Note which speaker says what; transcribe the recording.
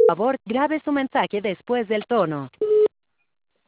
Speaker 1: Por favor, grabe su mensaje después del tono.